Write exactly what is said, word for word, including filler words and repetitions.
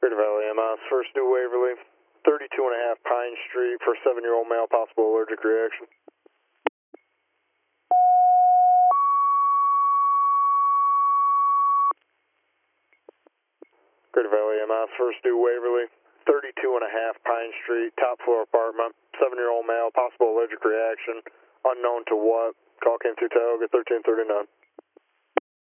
Greater Valley M S, first due Waverly, thirty-two and a half Pine Street for seven-year-old male, possible allergic reaction. Greater Valley M S, first due Waverly, thirty-two and a half Pine Street, top floor apartment, seven-year-old male, possible allergic reaction, unknown to what. Call came through Tioga thirteen thirty-nine.